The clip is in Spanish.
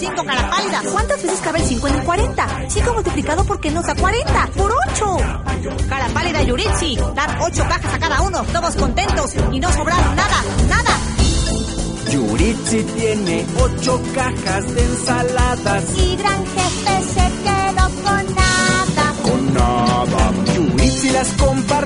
5 cara pálida. ¿Cuántas veces cabe el 5 en el 40? 5 multiplicado por qué nos da 40. ¡Por 8! Cara pálida Yuritsi. Dar 8 cajas a cada uno. Todos contentos y no sobraron nada. Yuritsi tiene 8 cajas de ensaladas. Y Gran Jefe se quedó con nada. Yuritsi las comparte